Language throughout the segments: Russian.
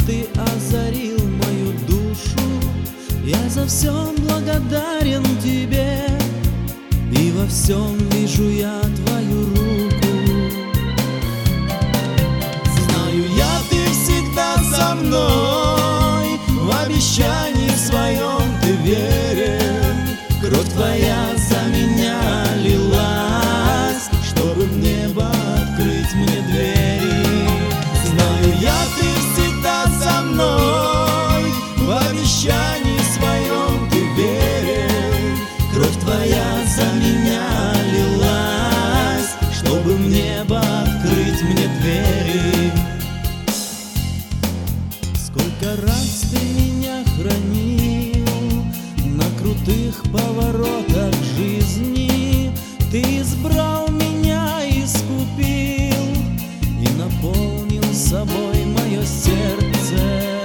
ты озарил мою душу. Я за все благодарен тебе, и во всем вижу я твою руку. Знаю я, ты всегда со мной, в обещании своем ты верен. Кровь твоя за меня лилась, чтобы в небо открыть мне двери. Знаю я, ты всегда со мной, в обещании своем ты верен. Кровь твоя за меня лилась, чтобы в небо открыть мне двери. Сколько раз ты меня хранил на крутых поворотах жизни. Ты избрал меня, искупил и наполнил собой мое сердце.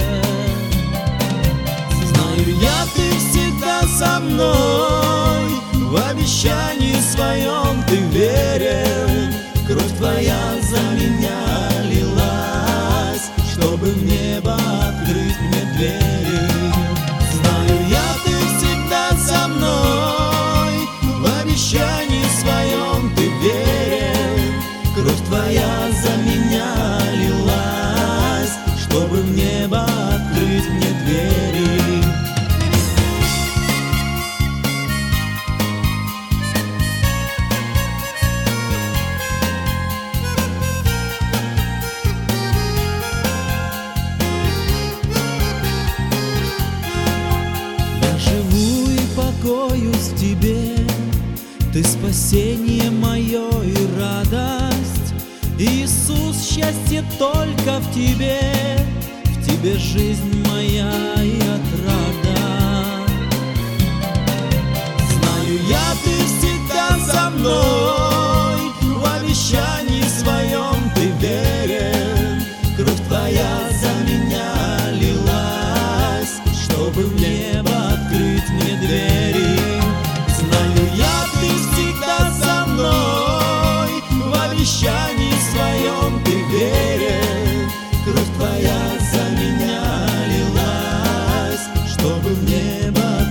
Знаю я, ты всегда со мной, в обещании своем ты верен. Кровь твоя за меня лилась, чтобы в небо открыть мне двери. Знаю я, ты всегда со мной, в обещании своем ты верен. Кровь твоя за меня лилась, чтобы в небо открыть мне двери. Покоюсь в тебе, ты спасение мое и радость. Иисус, счастье только в тебе жизнь моя и отрада. Знаю я, ты всегда со мной, в обещании своем ты верен. Кровь твоя за меня лилась, чтобы в небо открыть мне двери. Знаю я, ты всегда со мной, в обещании своем ты верен. Кровь твоя за меня лилась, чтобы в небо